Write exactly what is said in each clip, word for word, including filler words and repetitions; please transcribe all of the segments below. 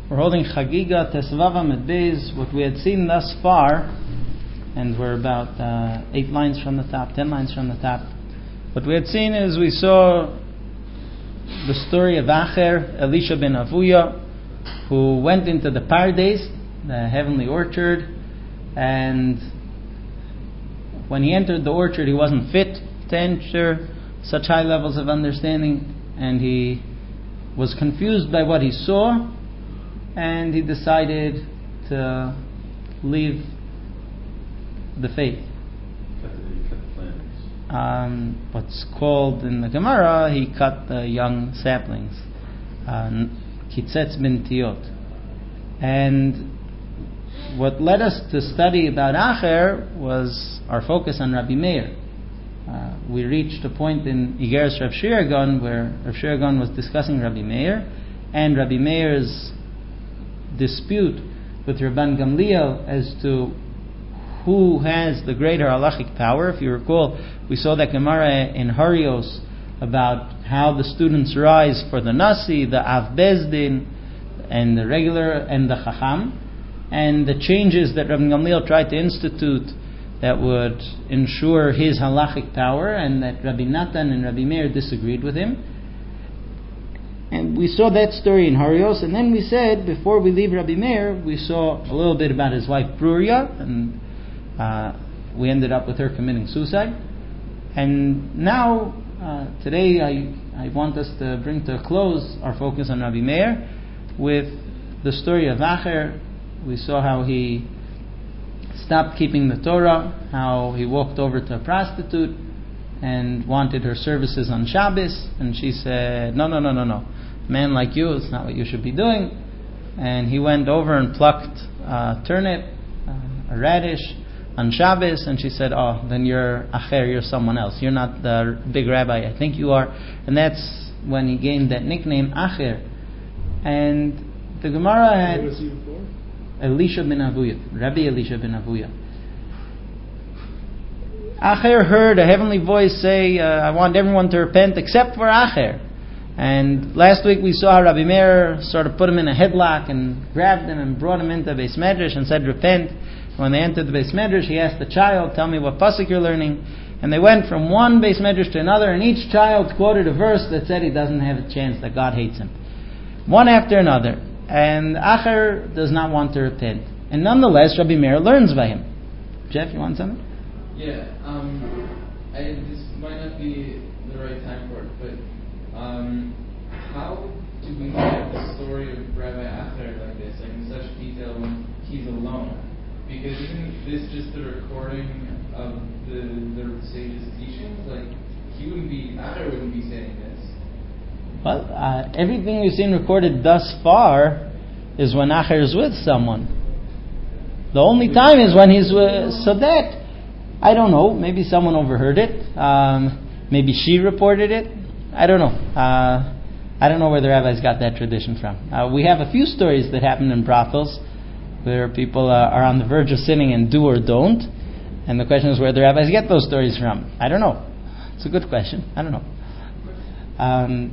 We're holding Chagiga Tesvav Amud Beis. What we had seen thus far, and we're about uh, eight lines from the top, ten lines from the top. What we had seen is we saw the story of Acher, Elisha ben Avuya, who went into the Pardes, the heavenly orchard, and when he entered the orchard, he wasn't fit to enter such high levels of understanding, and he was confused by what he saw, and he decided to leave the faith. Um, what's called in the Gemara, he cut the young saplings, Kitzetz bin Tiyot. And what led us to study about Acher was our focus on Rabbi Meir. Uh, we reached a point in Igeres Rav Shira Gaon where Rav Shira Gaon was discussing Rabbi Meir and Rabbi Meir's dispute with Rabban Gamliel as to who has the greater halachic power. If you recall, we saw that Gemara in Harios about how the students rise for the Nasi, the Av Bezdin, and the regular and the Chacham, and the changes that Rabban Gamliel tried to institute that would ensure his halachic power, and that Rabbi Natan and Rabbi Meir disagreed with him. And we saw that story in Harios, and then we said, before we leave Rabbi Meir, we saw a little bit about his wife Bruria, and uh, we ended up with her committing suicide. And now, uh, today, I, I want us to bring to a close our focus on Rabbi Meir with the story of Acher. We saw how he stopped keeping the Torah, how he walked over to a prostitute and wanted her services on Shabbos, and she said, no, no, no, no, no. A man like you, it's not what you should be doing. And he went over and plucked a turnip, uh, a radish, on Shabbos, and she said, oh, then you're Acher, you're someone else. You're not the big rabbi I think you are. And that's when he gained that nickname, Acher. And the Gemara had... What was he before? Elisha ben Avuya, Rabbi Elisha ben Avuya. Acher heard a heavenly voice say, uh, I want everyone to repent except for Acher. And last week we saw how Rabbi Meir sort of put him in a headlock and grabbed him and brought him into Beis Medrash and said, repent. When they entered the Beis Medrash, he asked the child, tell me what pasuk you're learning. And they went from one Beis Medrash to another, and each child quoted a verse that said he doesn't have a chance, that God hates him. One after another. And Acher does not want to repent. And nonetheless, Rabbi Meir learns by him. Jeff, you want something? Yeah, um, I, this might not be the right time for it, but um, how do we get the story of Rabbi Acher like this, like in such detail when he's alone? Because isn't this just the recording of the, the sage's teachings? Like, he wouldn't be, Acher wouldn't be saying this. Well, uh, everything we've seen recorded thus far is when Acher is with someone. The only time is when he's with... So that, I don't know, maybe someone overheard it. Um, maybe she reported it. I don't know. Uh, I don't know where the rabbis got that tradition from. Uh, we have a few stories that happen in brothels where people uh, are on the verge of sinning and do or don't. And the question is where the rabbis get those stories from. I don't know. It's a good question. I don't know. Um...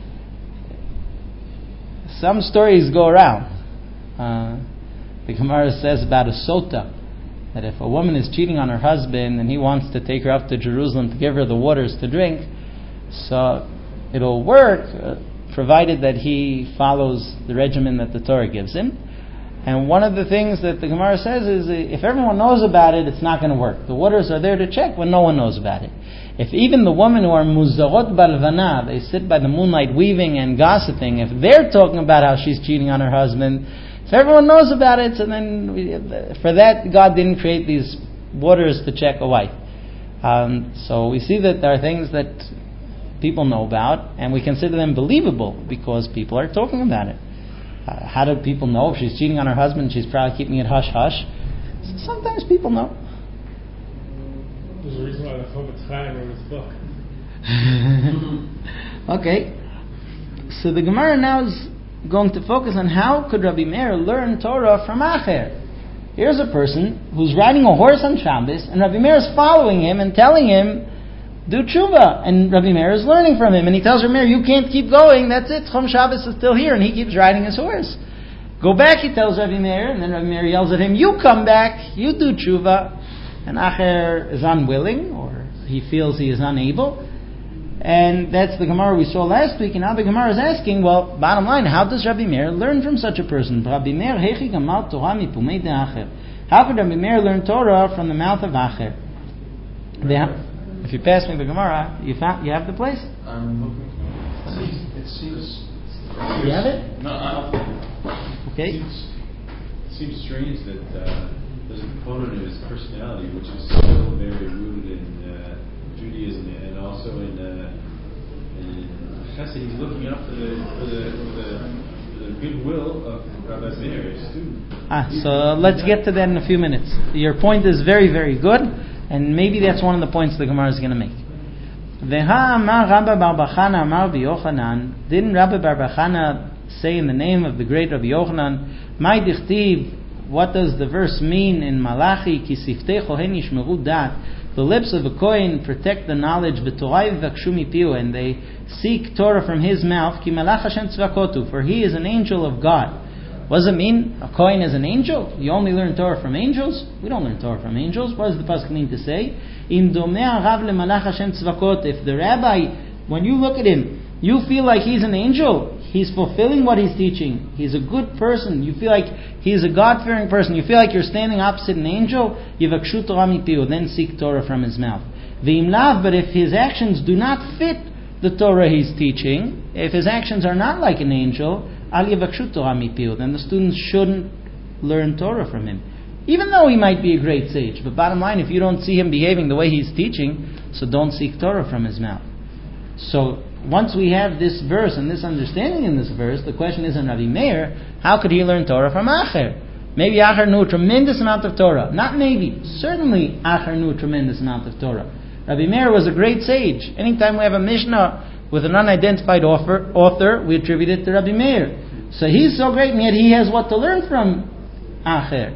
Some stories go around. Uh, the Gemara says about a sota, that if a woman is cheating on her husband and he wants to take her up to Jerusalem to give her the waters to drink, so it'll work, uh, provided that he follows the regimen that the Torah gives him. And one of the things that the Gemara says is, if everyone knows about it, it's not going to work. The waters are there to check when no one knows about it. If even the women who are muzarot balvana, they sit by the moonlight weaving and gossiping, if they're talking about how she's cheating on her husband, if everyone knows about it, so then we, for that God didn't create these waters to check a wife. Um, so we see that there are things that people know about, and we consider them believable because people are talking about it. Uh, how do people know if she's cheating on her husband? She's probably keeping it hush hush. Sometimes people know. There's a reason why the Chofetz Chaim wrote his book. Okay, so the Gemara now is going to focus on how could Rabbi Meir learn Torah from Acher. Here's a person who's riding a horse on Shabbos, and Rabbi Meir is following him and telling him, do tshuva. And Rabbi Meir is learning from him, and he tells Rabbi Meir, you can't keep going, that's it, Chom Shabbos is still here, and he keeps riding his horse. Go back, he tells Rabbi Meir, and then Rabbi Meir yells at him, you come back, you do tshuva. And Acher is unwilling, or he feels he is unable. And that's the Gemara we saw last week, and now the Gemara is asking, well, bottom line, how does Rabbi Meir learn from such a person? Rabbi Meir, hechi gamal Torah mipumei de Acher. How could Rabbi Meir learn Torah from the mouth of Acher? If you pass me the Gemara, you found, you have the place? I'm looking. It seems. You have it? No, I don't. Okay. It seems, it seems strange that uh, there's a component of his personality which is still very rooted in uh, Judaism and also in, uh, in Chesed. He's looking up for the for the, for the, for the goodwill of Rabbi Meir, his student. Ah, so let's get to that in a few minutes. Your point is very, very good, and maybe that's one of the points the Gemara is going to make. Didn't Rabbi Bar Bachana say in the name of the great Rabbi Yochanan, "My dichtiv"? What does the verse mean in Malachi? Ki siftei kohen yishmeru dat. The lips of a kohen protect the knowledge. V'torah yivakshu mipiu, and they seek Torah from his mouth. Ki malach Hashem tzvakotu, for he is an angel of God. What does it mean? A kohen is an angel? You only learn Torah from angels? We don't learn Torah from angels. What does the pasuk mean to say? Im domeh harav lemalach Hashem tzvakot. If the rabbi, when you look at him, you feel like he's an angel. He's fulfilling what he's teaching. He's a good person. You feel like he's a God-fearing person. You feel like you're standing opposite an angel. Yivakshu Torah mipiu, then seek Torah from his mouth. V'im lav, but if his actions do not fit the Torah he's teaching, if his actions are not like an angel, al yivakshu Torah mipiu, then the students shouldn't learn Torah from him. Even though he might be a great sage. But bottom line, if you don't see him behaving the way he's teaching, so don't seek Torah from his mouth. So, once we have this verse and this understanding in this verse, the question is in Rabbi Meir, how could he learn Torah from Acher? Maybe Acher knew a tremendous amount of Torah. Not maybe, certainly Acher knew a tremendous amount of Torah. Rabbi Meir was a great sage. Anytime we have a Mishnah with an unidentified author, author we attribute it to Rabbi Meir. So he's so great, and yet he has what to learn from Acher.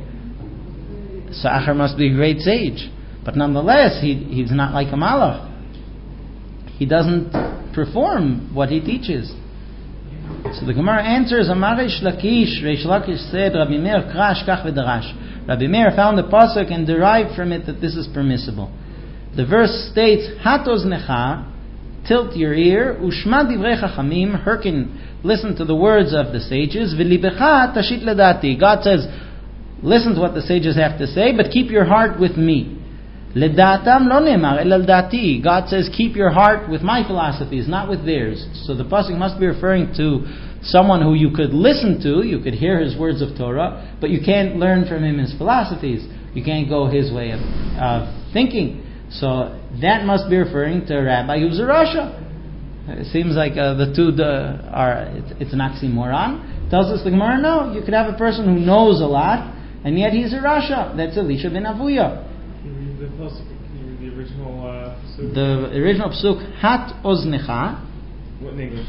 So Acher must be a great sage. But nonetheless, he, he's not like a Malach. He doesn't perform what he teaches. So the Gemara answers, Amar Reish Lakish, Reish Lakish said, Rabbi Meir krash kach v'darash. Rabbi Meir found the pasuk and derived from it that this is permissible. The verse states, Hatos necha, tilt your ear, Ushma divrei chachamim, hearken, listen to the words of the sages, V'libecha tashit ledati. God says, listen to what the sages have to say, but keep your heart with me. Ledatam lo nemar el dati. God says, keep your heart with my philosophies, not with theirs. So the pasuk must be referring to someone who you could listen to, you could hear his words of Torah, but you can't learn from him his philosophies. You can't go his way of, of thinking. So that must be referring to a rabbi who's a Rasha. It seems like uh, the two the, are, it's, it's an oxymoron. Tells us the Gemara, no, you could have a person who knows a lot, and yet he's a Rasha. That's Elisha ben Avuya. The pasuk, the original uh, pasuk. The original pasuk, hat oznecha. What in English?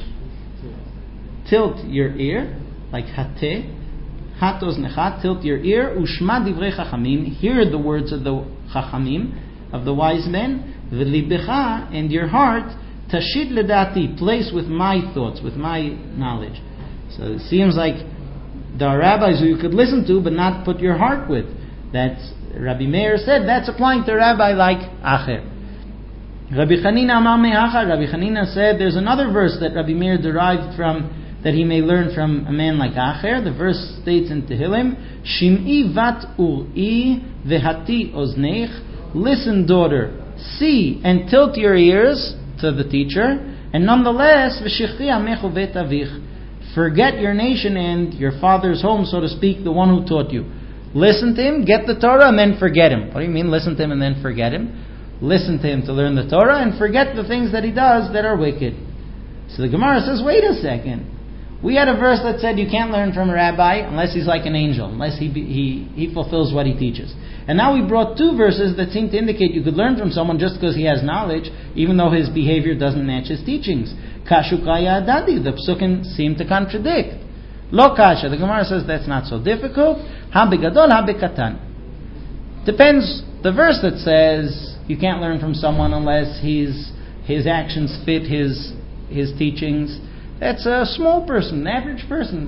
Tilt your ear, like hate. Hat oznecha, tilt your ear. Ushma divrei chachamim, hear the words of the chachamim, of the wise men. V'libecha, and your heart, tashid ledati, place with my thoughts, with my knowledge. So it seems like there are rabbis who you could listen to, but not put your heart with. That's Rabbi Meir said that's applying to a rabbi like Acher. Rabbi Chanina Amar Me'acha. Rabbi Chanina said there's another verse that Rabbi Meir derived from, that he may learn from a man like Acher. The verse states in Tehillim, Shim'i vat ur'i vehati ozneich. Listen, daughter, see and tilt your ears to the teacher, and nonetheless, v'shichti amechu vet avich. Forget your nation and your father's home, so to speak, the one who taught you. Listen to him, get the Torah, and then forget him. What do you mean, listen to him and then forget him? Listen to him to learn the Torah, and forget the things that he does that are wicked. So the Gemara says, wait a second. We had a verse that said you can't learn from a rabbi unless he's like an angel, unless he he, he fulfills what he teaches. And now we brought two verses that seem to indicate you could learn from someone just because he has knowledge, even though his behavior doesn't match his teachings. Kashukaya adadi, the psukim seem to contradict. Lo kasha, the Gemara says that's not so difficult. Ha begadol, ha bekatan. Depends. The verse that says you can't learn from someone unless he's, his actions fit his his teachings, that's a small person, an average person.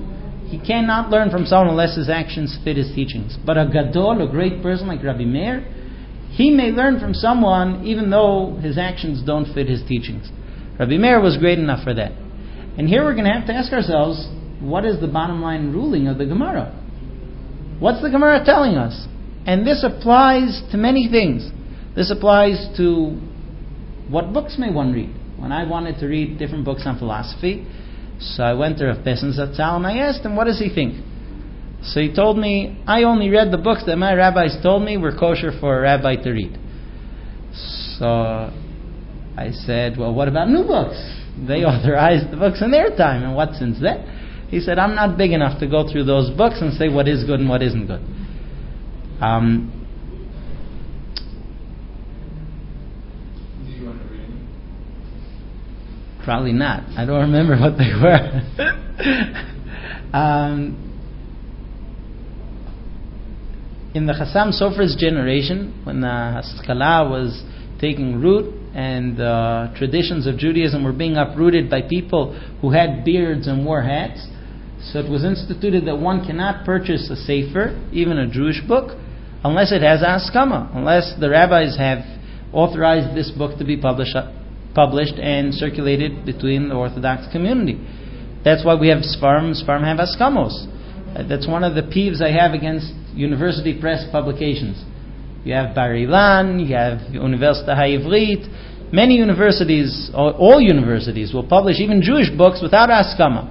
he cannot learn from someone unless his actions fit his teachings. But a gadol, a great person like Rabbi Meir, he may learn from someone even though his actions don't fit his teachings. Rabbi Meir was great enough for that. And here we're going to have to ask ourselves, what is the bottom line ruling of the Gemara? What's the Gemara telling us? And this applies to many things. This applies to what books may one read. When I wanted to read different books on philosophy, so I went to Rav Pessin Zatzal and I asked him, what does he think? So he told me, I only read the books that my rabbis told me were kosher for a rabbi to read. So I said, well, what about new books? They authorized the books in their time, and what since then? He said, I'm not big enough to go through those books and say what is good and what isn't good. Um, Do you want to read them? Probably not. I don't remember what they were. um, in the Chassam Sofer's generation, when the Haskalah was taking root and the uh, traditions of Judaism were being uprooted by people who had beards and wore hats, so it was instituted that one cannot purchase a sefer, even a Jewish book, unless it has a haskama, unless the rabbis have authorized this book to be published, published and circulated between the Orthodox community. That's why we have Sfarim. Sfarim have haskamos. Uh, that's one of the peeves I have against university press publications. You have Bar Ilan, you have Università Ha'ivrit. Many universities, or all universities, will publish even Jewish books without haskama.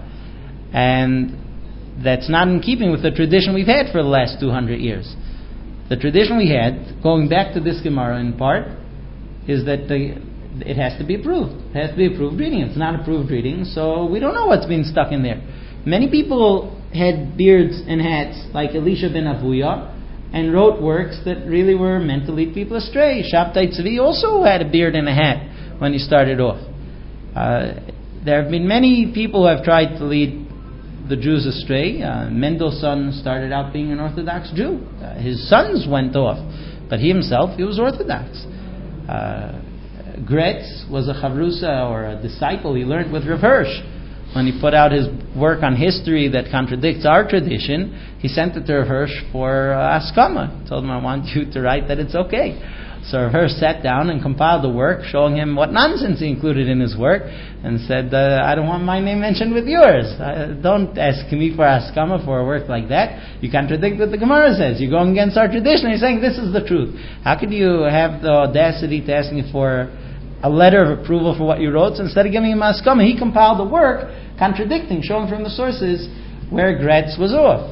And that's not in keeping with the tradition we've had for the last two hundred years. The tradition we had, going back to this Gemara in part, is that the, it has to be approved. It has to be approved reading. It's not approved reading, so we don't know what's been stuck in there. Many people had beards and hats, like Elisha ben Avuya, and wrote works that really were meant to lead people astray. Shabtai Tzvi also had a beard and a hat when he started off. Uh, there have been many people who have tried to lead the Jews astray. Uh, Mendelssohn started out being an Orthodox Jew. Uh, his sons went off, but he himself, he was Orthodox. Uh, Gretz was a chavrusa or a disciple. He learned with Rav Hirsch. When he put out his work on history that contradicts our tradition, he sent it to Rav Hirsch for uh, Askama. He told him, I want you to write that it's okay. So Rav Hirsch sat down and compiled the work, showing him what nonsense he included in his work, and said, uh, I don't want my name mentioned with yours. Uh, don't ask me for Askama for a work like that. You contradict what the Gemara says. You're going against our tradition. You're saying this is the truth. How could you have the audacity to ask me for a letter of approval for what you wrote? So instead of giving him Askama, he compiled the work contradicting, showing from the sources where Gretz was off.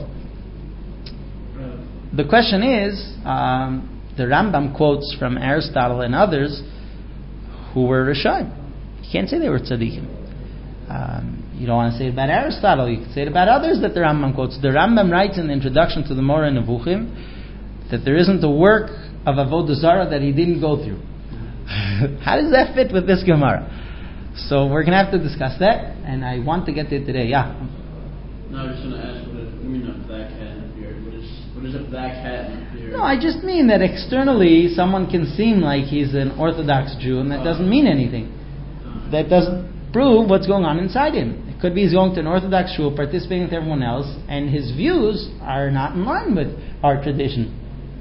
The question is, um, the Rambam quotes from Aristotle and others who were Rishaim. You can't say they were tzaddikim. Um, you don't want to say it about Aristotle. You can say it about others that the Rambam quotes. The Rambam writes in the introduction to the Moreh Nevuchim that there isn't a work of Avodah Zarah that he didn't go through. How does that fit with this Gemara? So we're going to have to discuss that, and I want to get there today. Yeah? No, I was just going to ask, what does it mean a black hat and a beard? What is, what is a black hat and a beard? No, I just mean that externally someone can seem like he's an Orthodox Jew, and that doesn't mean anything. That doesn't prove what's going on inside him. It could be he's going to an Orthodox shul, participating with everyone else, and his views are not in line with our tradition.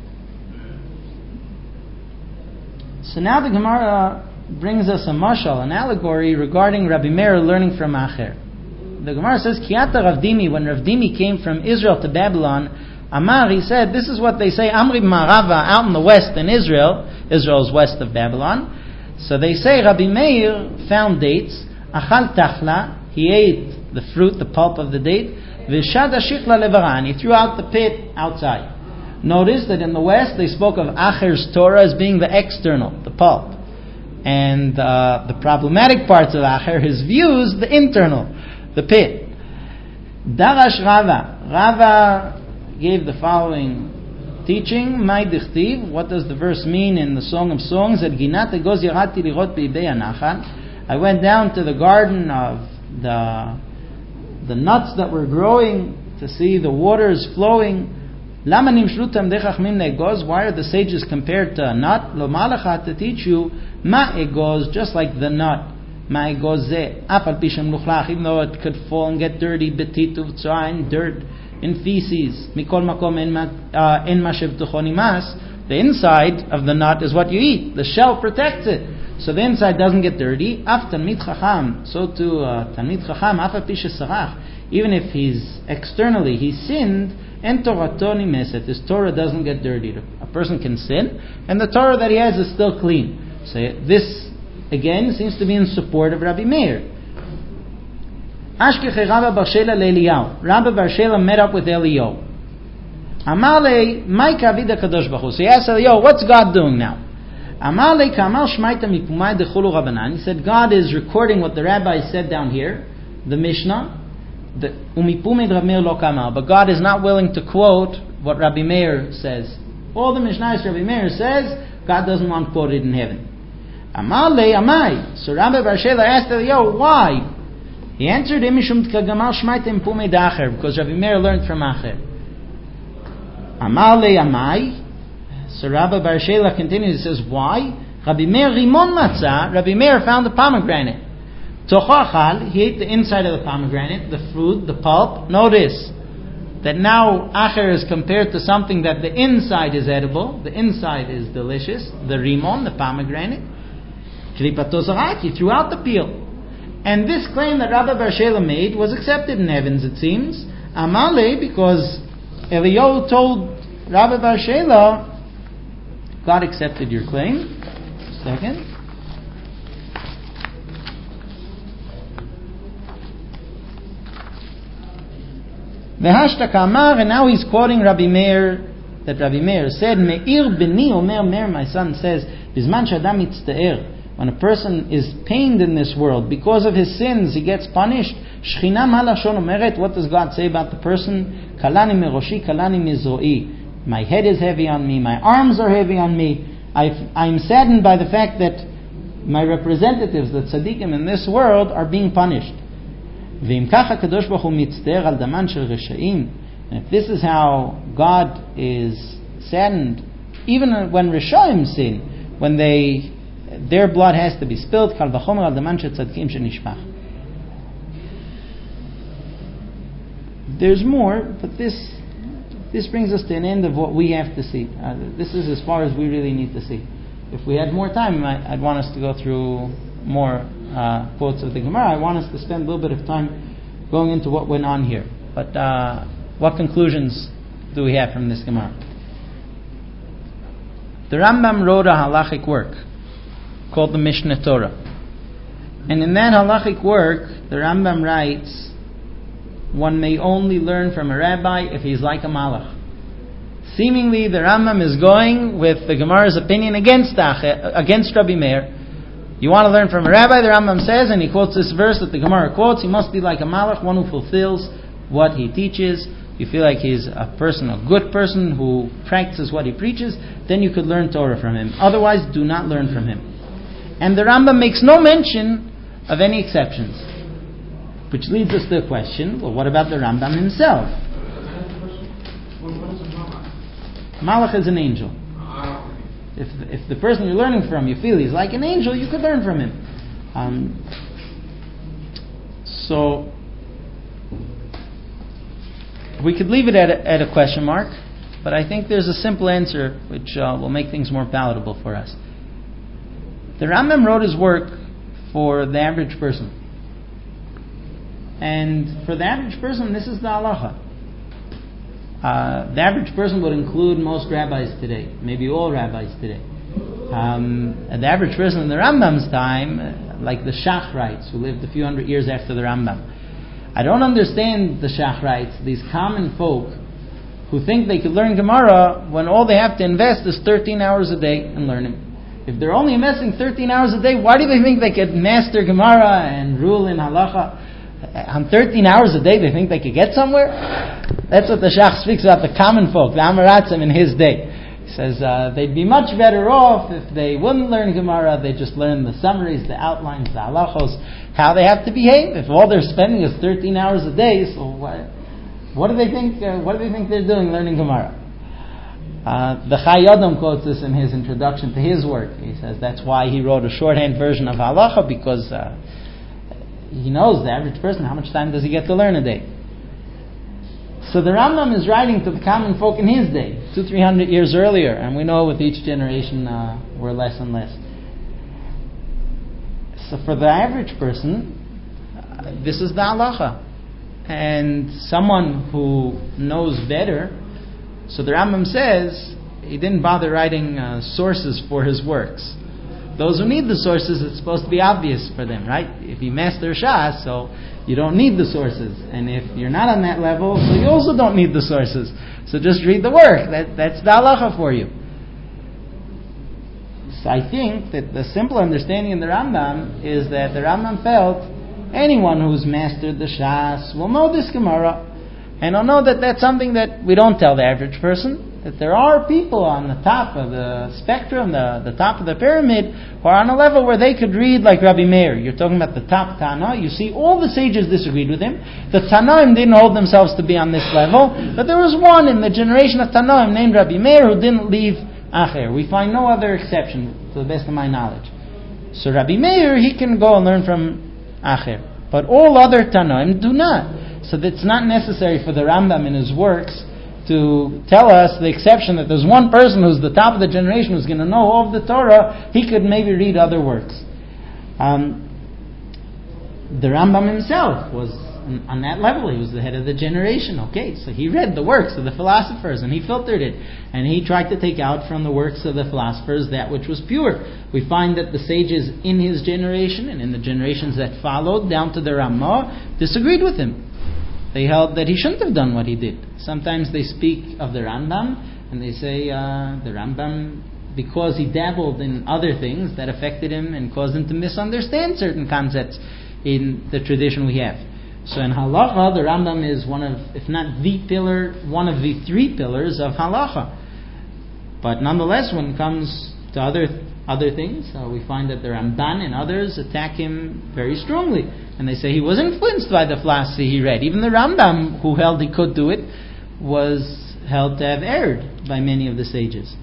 So now the Gemara brings us a mashal, an allegory regarding Rabbi Meir learning from Acher. The Gemara says, Kiata Rav Dimi, when Rav Dimi came from Israel to Babylon, Amar, he said, this is what they say, Amri Marava, out in the west in Israel, Israel is west of Babylon. So they say, Rabbi Meir found dates, Achal Tachla, he ate the fruit, the pulp of the date, Vishada Shichla Levaran, he threw out the pit outside. Notice that in the west they spoke of Acher's Torah as being the external, the pulp. And uh, the problematic parts of Acher, his views, the internal, the pit. Darash Rava. Rava gave the following teaching. Mai dichtiv. What does the verse mean in the Song of Songs? Et ginat egoz yarati lirot beibei anachal. I went down to the garden of the the nuts that were growing to see the waters flowing. Lama nimshlu tamdei chachmim le'egoz. Why are the sages compared to a nut? Lo malacha, to teach you ma egoz, just like the nut my goze, afal pishem luchlach, even though it could fall and get dirty, betitu v'tzoain, dirt and feces, mikol makom en mashev tuchonimas, the inside of the nut is what you eat. The shell protects it. So the inside doesn't get dirty. Af Talmid Chacham, so to uh, Talmid Chacham, afal pishe sarach, even if he's externally, he sinned, en Torato nimeset, his Torah doesn't get dirty. A person can sin, and the Torah that he has is still clean. So this, again, seems to be in support of Rabbi Meir. Ashkech Rabbi Bar Shela leEliyahu. Rabbi Bar Shela met up with Eliyahu. Amalei, my kavida kadosh baruch hu. So he asked Eliyahu, what's God doing now? Amalei kamal shmaita mipumai dechulu Rabbanan. He said, God is recording what the rabbi said down here, the Mishnah. The umipumei Rabbi Meir lo kamal. But God is not willing to quote what Rabbi Meir says. All the Mishnahs Rabbi Meir says, God doesn't want quoted in heaven. Amalei amai. So Rabbi Bar Shela asked Eliyahu, why? He answered, because Rabbi Meir learned from Acher. Amalei amai. So Rabbi Bar Shela continues, he says, why? Rabbi Meir rimon matzah. Rabbi Meir found the pomegranate. Tochachal, he ate the inside of the pomegranate, the fruit, the pulp. Notice that now Acher is compared to something that the inside is edible, the inside is delicious, the rimon, the pomegranate. Klipato zarak, he threw out the peel. And this claim that Rabbi Bar Shela made was accepted in heavens, it seems. Amalei, because Eliyahu told Rabbi Bar Shela, God accepted your claim. Second. V'hashta kamar, and now he's quoting Rabbi Meir, that Rabbi Meir said, Meir beni omer, Meir, my son says, Bizman shadam mitzte'er, when a person is pained in this world because of his sins, he gets punished. Shechina ma lashon omeret, what does God say about the person? Kalani meroshi, kalani mizro'i. My head is heavy on me, my arms are heavy on me. I've, I'm saddened by the fact that my representatives, the tzaddikim in this world, are being punished. V'im kacha kadosh baruch hu mitzter al daman shel reshaim. And if this is how God is saddened, even when reshaim sin, when they their blood has to be spilled, kal v'chomer al daman shel tzaddikim shenishpach. There's more, but this this brings us to an end of what we have to see. Uh, this is as far as we really need to see. If we had more time, I, I'd want us to go through more uh, quotes of the Gemara. I want us to spend a little bit of time going into what went on here. But uh, what conclusions do we have from this Gemara? The Rambam wrote a halachic work called the Mishneh Torah. And in that halachic work, the Rambam writes, one may only learn from a rabbi if he's like a malach. Seemingly, the Rambam is going with the Gemara's opinion against against Rabbi Meir. You want to learn from a rabbi, the Rambam says, and he quotes this verse that the Gemara quotes, he must be like a malach, one who fulfills what he teaches. You feel like he's a person, a good person who practices what he preaches, then you could learn Torah from him. Otherwise, do not learn from him. And the Rambam makes no mention of any exceptions. Which leads us to the question, well, what about the Rambam himself? Malach is an angel. If if the person you're learning from, you feel he's like an angel, you could learn from him. Um, so, we could leave it at a, at a question mark, but I think there's a simple answer which uh, will make things more palatable for us. The Rambam wrote his work for the average person. And for the average person, this is the halacha. Uh, the average person would include most rabbis today, maybe all rabbis today. Um, the average person in the Rambam's time, uh, like the Shachrites, who lived a few hundred years after the Rambam. I don't understand the Shachrites, these common folk who think they could learn Gemara when all they have to invest is thirteen hours a day in learning. If they're only investing thirteen hours a day, why do they think they could master Gemara and rule in halacha? On thirteen hours a day, they think they could get somewhere? That's what the Shach speaks about, the common folk, the Amaratzim in his day. He says uh, they'd be much better off if they wouldn't learn Gemara, they just learn the summaries, the outlines, the halachos, how they have to behave. If all they're spending is thirteen hours a day, so what, what do they think? Uh, what do they think they're doing learning Gemara? Uh, the Chai Yadam quotes this in his introduction to his work. He says that's why he wrote a shorthand version of halacha, because uh, he knows the average person, how much time does he get to learn a day? So the Rambam is writing to the common folk in his day, two, three hundred years earlier, and we know with each generation uh, we're less and less. So for the average person, uh, this is the halacha. And someone who knows better, so the Rambam says he didn't bother writing uh, sources for his works. Those who need the sources, it's supposed to be obvious for them, right? If you master Shas, so you don't need the sources. And if you're not on that level, so you also don't need the sources. So just read the work. That, that's the halacha for you. So I think that the simple understanding in the Rambam is that the Rambam felt anyone who's mastered the Shas will know this Gemara. And I'll know that that's something that we don't tell the average person. That there are people on the top of the spectrum, the, the top of the pyramid, who are on a level where they could read like Rabbi Meir. You're talking about the top Tana. You see all the sages disagreed with him. The Tanaim didn't hold themselves to be on this level. But there was one in the generation of Tanaim named Rabbi Meir who didn't leave Acher. We find no other exception, to the best of my knowledge. So Rabbi Meir, he can go and learn from Acher. But all other Tanaim do not. So it's not necessary for the Rambam in his works to tell us the exception that there's one person who's the top of the generation who's going to know all of the Torah. He could maybe read other works. Um, the Rambam himself was on that level. He was the head of the generation. Okay, so he read the works of the philosophers and he filtered it. And he tried to take out from the works of the philosophers that which was pure. We find that the sages in his generation and in the generations that followed down to the Ramah disagreed with him. They held that he shouldn't have done what he did. Sometimes they speak of the Rambam and they say uh, the Rambam, because he dabbled in other things that affected him and caused him to misunderstand certain concepts in the tradition we have. So in halacha, the Rambam is one of, if not the pillar, one of the three pillars of halacha. But nonetheless, when it comes to other other things, uh, we find that the Ramban and others attack him very strongly. And they say he was influenced by the philosophy he read. Even the Rambam, who held he could do it, was held to have erred by many of the sages.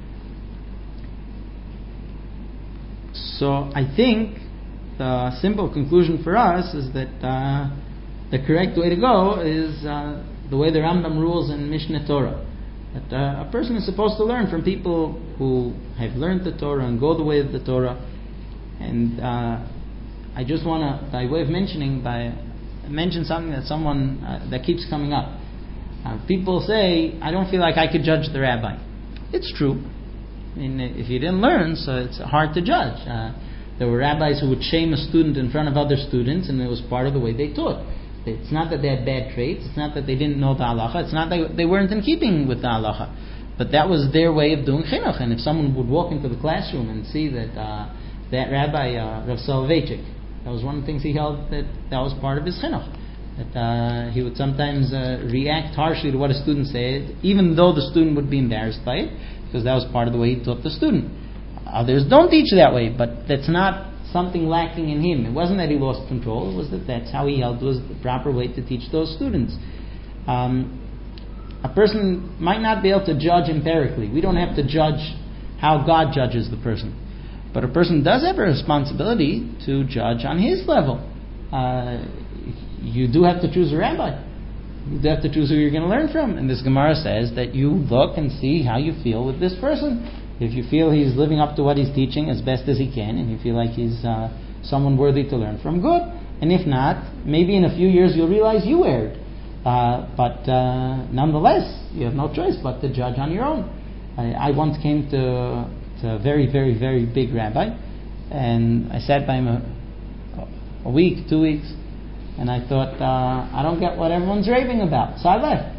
So I think the simple conclusion for us is that uh, the correct way to go is uh, the way the Rambam rules in Mishneh Torah. That uh, a person is supposed to learn from people who have learned the Torah and go the way of the Torah. And uh, I just want to, by way of mentioning, by mention something that someone uh, that keeps coming up. Uh, people say, I don't feel like I could judge the rabbi. It's true. I mean, if you didn't learn, so it's hard to judge. Uh, there were rabbis who would shame a student in front of other students, and it was part of the way they taught. It's not that they had bad traits. It's not that they didn't know the halacha. It's not that they weren't in keeping with the halacha. But that was their way of doing chinuch. And if someone would walk into the classroom and see that uh, that rabbi, uh, Rav Soloveitchik, that was one of the things he held, that that was part of his chinuch. That uh, he would sometimes uh, react harshly to what a student said, even though the student would be embarrassed by it, because that was part of the way he taught the student. Others don't teach that way, but that's not something lacking in him. It wasn't that he lost control. It was that that's how he held was the proper way to teach those students. Um, a person might not be able to judge empirically. We don't have to judge how God judges the person. But a person does have a responsibility to judge on his level. Uh, you do have to choose a rabbi. You do have to choose who you're going to learn from. And this Gemara says that you look and see how you feel with this person. If you feel he's living up to what he's teaching as best as he can, and you feel like he's uh, someone worthy to learn from, good. And if not, maybe in a few years you'll realize you erred. Uh, but uh, nonetheless, you have no choice but to judge on your own. I, I once came to, to a very, very, very big rabbi, and I sat by him a, a week, two weeks, and I thought, uh, I don't get what everyone's raving about. So I left.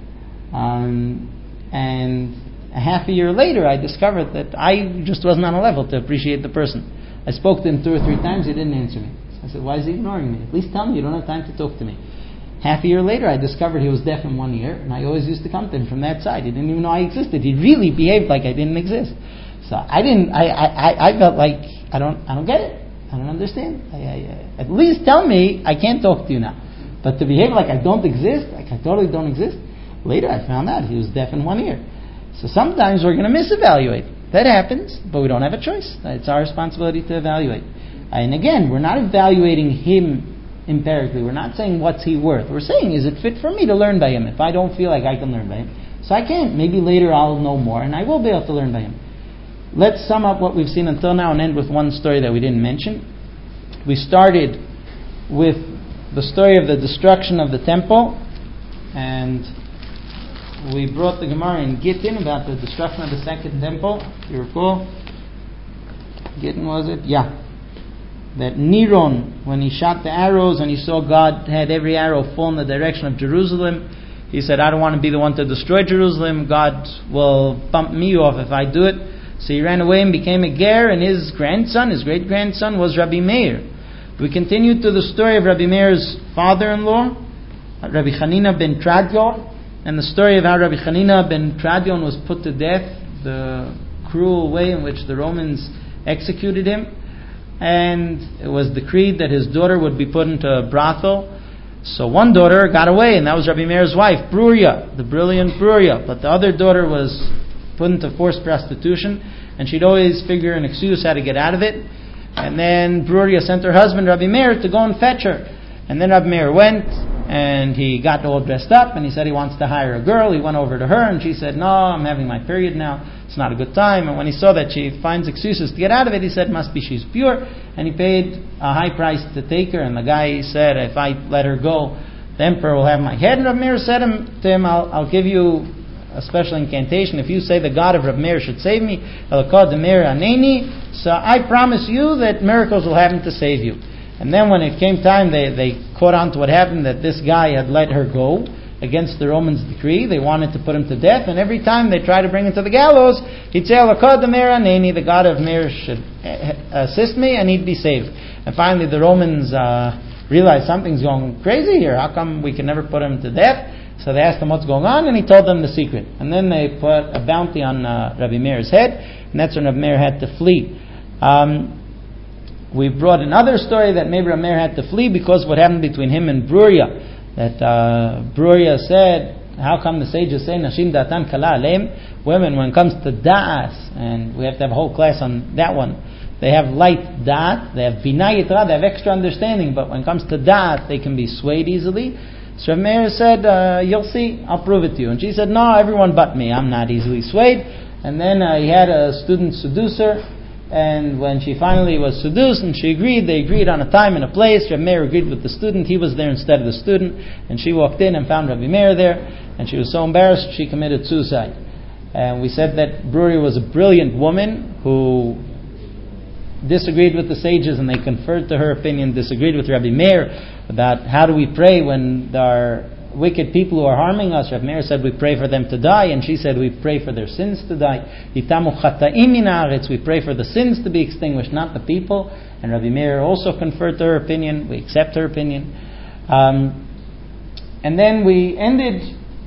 Um, and a half a year later, I discovered that I just wasn't on a level to appreciate the person. I spoke to him two or three times, he didn't answer me. So I said, why is he ignoring me? At least tell me you don't have time to talk to me. Half a year later, I discovered he was deaf in one ear, and I always used to come to him from that side. He didn't even know I existed. He really behaved like I didn't exist. So I didn't. I I, I felt like I don't I don't get it. I don't understand. I, I, at least tell me I can't talk to you now. But to behave like I don't exist, like I totally don't exist. Later, I found out he was deaf in one ear. So sometimes we're going to misevaluate. That happens, but we don't have a choice. It's our responsibility to evaluate. And again, we're not evaluating him empirically. We're not saying what's he worth. We're saying, is it fit for me to learn by him? If I don't feel like I can learn by him, so I can't. Maybe later I'll know more and I will be able to learn by him. Let's sum up what we've seen until now and end with one story that we didn't mention. We started with the story of the destruction of the temple, and we brought the Gemara in Gittin about the destruction of the second temple. If you recall, Gittin was it? Yeah. That Neron, when he shot the arrows and he saw God had every arrow fall in the direction of Jerusalem, he said, I don't want to be the one to destroy Jerusalem. God will bump me off if I do it. So he ran away and became a ger, and his grandson, his great-grandson, was Rabbi Meir. We continued to the story of Rabbi Meir's father-in-law, Rabbi Chanina ben Tradion, and the story of how Rabbi Chanina ben Tradion was put to death, the cruel way in which the Romans executed him. And it was decreed that his daughter would be put into a brothel. So one daughter got away, and that was Rabbi Meir's wife, Bruria, the brilliant Bruria. But the other daughter was put into forced prostitution, and she'd always figure an excuse how to get out of it. And then Bruria sent her husband, Rabbi Meir, to go and fetch her. And then Rabbi Meir went, and he got all dressed up, and he said he wants to hire a girl. He went over to her, and she said, no, I'm having my period now. It's not a good time. And when he saw that she finds excuses to get out of it, he said, must be she's pure. And he paid a high price to take her. And the guy said, if I let her go, the emperor will have my head. And Rabbi Meir said to him, I'll, I'll give you a special incantation. If you say the God of Rabbi Meir should save me, so I promise you that miracles will happen to save you. And then when it came time, they, they caught on to what happened, that this guy had let her go against the Romans' decree. They wanted to put him to death, and every time they tried to bring him to the gallows, he'd say, the God of Meir should assist me, and he'd be saved. And finally the Romans uh, realized something's going crazy here. How come we can never put him to death? So they asked him what's going on, and he told them the secret. And then they put a bounty on uh, Rabbi Meir's head, and that's when Rabbi Meir had to flee. Um, we brought another story that maybe Rabbi Meir had to flee because of what happened between him and Bruria. That uh, Bruria said, how come the sages say, Nashim da'atan kala aleim? Women, when it comes to da'as, and we have to have a whole class on that one, they have light da'at, they have binah yitra, they have extra understanding, but when it comes to da'at, they can be swayed easily. So Rabbi Meir said, uh, you'll see, I'll prove it to you. And she said, no, everyone but me, I'm not easily swayed. And then uh, he had a student seducer, and when she finally was seduced and she agreed, they agreed on a time and a place. Rabbi Meir agreed with the student, he was there instead of the student, and she walked in and found Rabbi Meir there, and she was so embarrassed she committed suicide. And we said that Bruria was a brilliant woman who disagreed with the sages, and they conferred to her opinion, disagreed with Rabbi Meir about how do we pray when there are wicked people who are harming us. Rabbi Meir said we pray for them to die, and she said we pray for their sins to die. Itamu chata'im min haaretz, we pray for the sins to be extinguished, not the people. And Rabbi Meir also conferred to her opinion. We accept her opinion. Um, and then we ended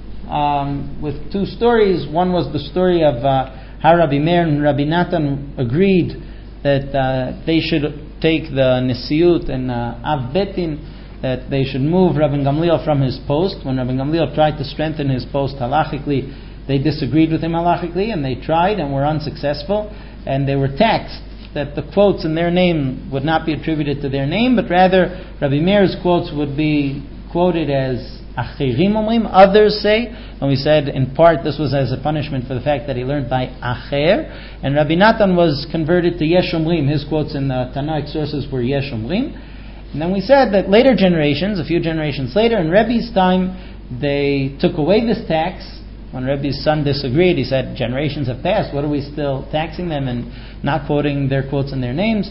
um, with two stories. One was the story of uh, how Rabbi Meir and Rabbi Natan agreed that uh, they should take the Nesiut and uh, Av Betin, that they should move Rabbi Gamliel from his post. When Rabbi Gamliel tried to strengthen his post halachically, they disagreed with him halachically, and they tried and were unsuccessful, and they were taxed that the quotes in their name would not be attributed to their name, but rather Rabbi Meir's quotes would be quoted as Achirim omrim, others say, and we said in part this was as a punishment for the fact that he learned by Acher, and Rabbi Natan was converted to Yesh omrim. His quotes in the Tanaic sources were Yesh omrim. And then we said that later generations, a few generations later, in Rebbe's time, they took away this tax. When Rebbe's son disagreed, he said, generations have passed, what are we still taxing them and not quoting their quotes and their names?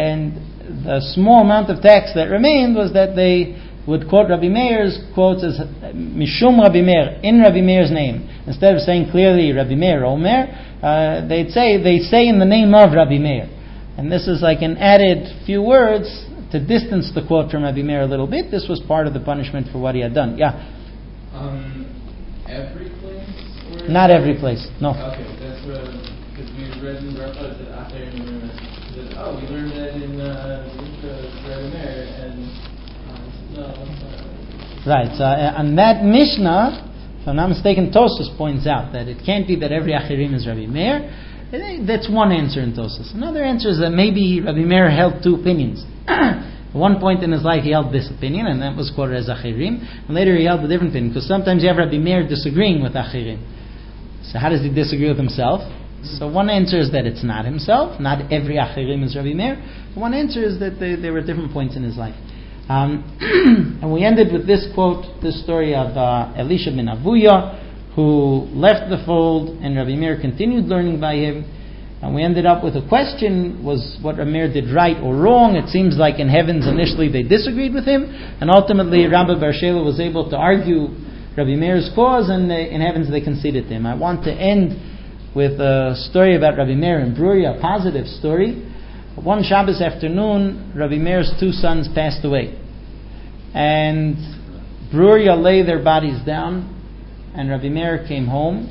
And the small amount of tax that remained was that they would quote Rabbi Meir's quotes as Mishum Rabbi Meir, in Rabbi Meir's name. Instead of saying clearly Rabbi Meir, Omer, uh, they'd say, they say in the name of Rabbi Meir. And this is like an added few words to distance the quote from Rabbi Meir a little bit. This was part of the punishment for what he had done. Yeah? Um, every place? Or Not every place, no. Okay, that's what, because we read in Rafa that Acher and said, oh, we learned that in uh, Rabbi Meir, and uh, no. Right, so uh, on that Mishnah, If I'm not mistaken, Tosfos points out that it can't be that every Achirim is Rabbi Meir. That's one answer in Tosfos. Another answer is that maybe Rabbi Meir held two opinions. At one point in his life he held this opinion, and that was quoted as Achirim, and later he held a different opinion, because sometimes you have Rabbi Meir disagreeing with Achirim. So how does he disagree with himself? So one answer is that it's not himself, not every Achirim is Rabbi Meir. One answer is that they, there were different points in his life. Um, and we ended with this quote, this story of uh, Elisha ben Avuya, who left the fold, and Rabbi Meir continued learning by him. And we ended up with a question: was what Rabbi Meir did right or wrong? It seems like in heavens initially they disagreed with him, and ultimately Rabbi Bar Shela was able to argue Rabbi Meir's cause, and they, in heavens they conceded to him. I want to end with a story about Rabbi Meir in Bruria, a positive story. One Shabbos afternoon, Rabbi Meir's two sons passed away, and Bruria lay their bodies down. And Rabbi Meir came home,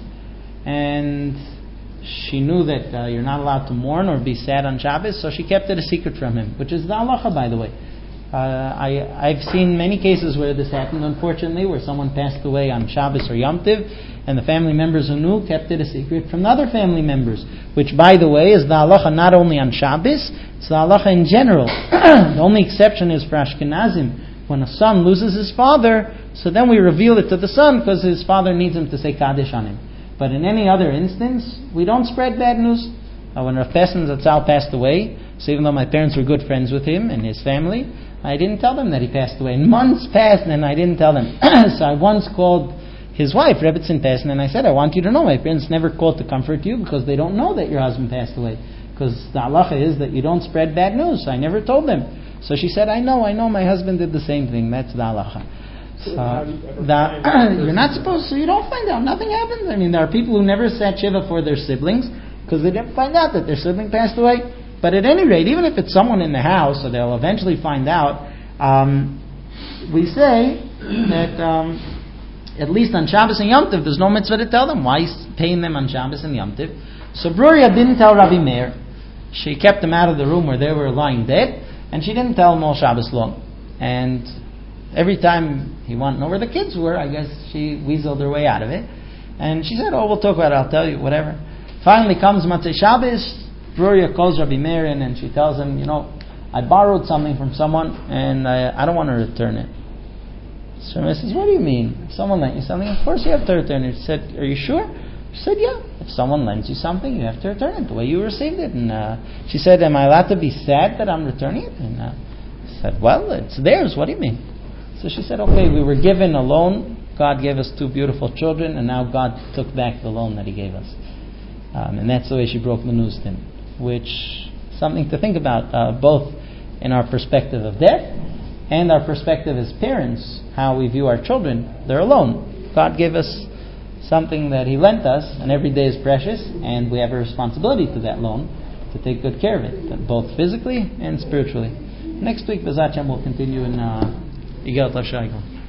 and she knew that uh, you're not allowed to mourn or be sad on Shabbos, so she kept it a secret from him, which is the halacha, by the way. Uh, I, I've seen many cases where this happened, unfortunately, where someone passed away on Shabbos or Yom Tiv, and the family members who knew kept it a secret from the other family members, which, by the way, is the halacha not only on Shabbos, it's the halacha in general. The only exception is for Ashkenazim. When a son loses his father, so then we reveal it to the son because his father needs him to say Kaddish on him. But in any other instance, we don't spread bad news. Uh, when Rav Pessin Zatzal passed away, so even though my parents were good friends with him and his family, I didn't tell them that he passed away. And months passed and I didn't tell them. So I once called his wife, Rebbetzin Pessin, and I said, I want you to know my parents never called to comfort you because they don't know that your husband passed away. Because the halacha is that you don't spread bad news. So I never told them. So she said, I know, I know, my husband did the same thing. That's the halacha. So the, you're not supposed to, you don't find out. Nothing happens. I mean, there are people who never sat Shiva for their siblings because they didn't find out that their sibling passed away. But at any rate, even if it's someone in the house, so they'll eventually find out, um, we say that um, at least on Shabbos and Yom Tov, there's no mitzvah to tell them. Why paying them on Shabbos and Yom Tov? So Bruria didn't tell Rabbi Meir. She kept them out of the room where they were lying dead, and she didn't tell them all Shabbos long. And every time he wanted to know where the kids were, I guess she weaseled her way out of it. And she said, oh, we'll talk about it, I'll tell you, whatever. Finally comes Matzei Shabbos, Bruria calls Rabbi Meir in and she tells him, you know, I borrowed something from someone and I, I don't want to return it. So Rabbi says, what do you mean? If someone lent you something, of course you have to return it. She said, are you sure? She said, yeah. If someone lends you something, you have to return it the way you received it. And uh, she said, am I allowed to be sad that I'm returning it? And uh, I said, well, it's theirs. What do you mean? So she said, okay, we were given a loan. God gave us two beautiful children, and now God took back the loan that He gave us. Um, and that's the way she broke the news to him, which is something to think about, uh, both in our perspective of death and our perspective as parents, how we view our children. They're alone. God gave us something that He lent us, and every day is precious, and we have a responsibility to that loan to take good care of it, both physically and spiritually. Next week, B'ezrat Hashem, we'll continue in uh, Yigal Tashaigon.